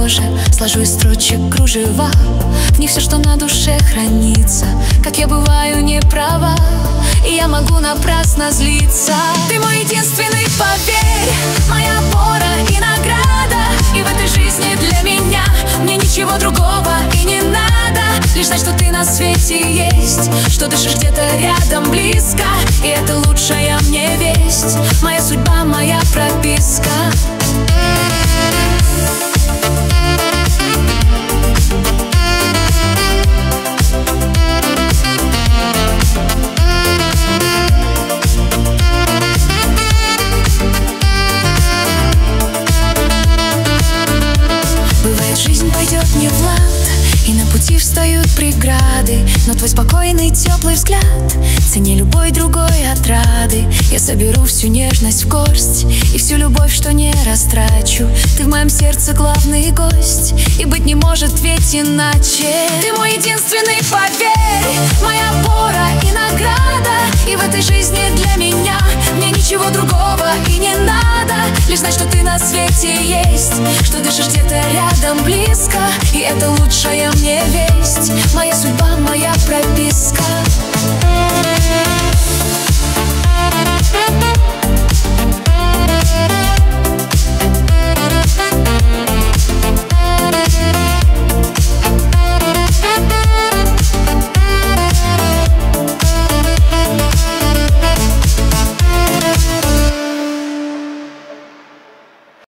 тоже сложу из строчек кружева. В них все, что на душе хранится. Как я бываю не права, и я могу напрасно злиться. Ты мой единственный, поверь, моя опора и награда. И в этой жизни для меня мне ничего другого и не надо. Лишь знать, что ты на свете есть, что дышишь где-то рядом близко. И это лучшая мне весть, моя судьба, моя прописка. Бывает, жизнь пойдет не в лад, и на пути встают преграды. Но твой спокойный, теплый взгляд цене любой другой отрады. Я соберу всю нежность в горсть и всю любовь, что не растрачу. Ты в моем сердце главный гость, и быть не может ведь иначе. Ты мой единственный, поверь, моя опора и награда. И в этой жизни для меня мне ничего другого и не надо. Лишь знать, что ты на свете есть, что дышишь где-то рядом близко. И это лучшая мне весть, моя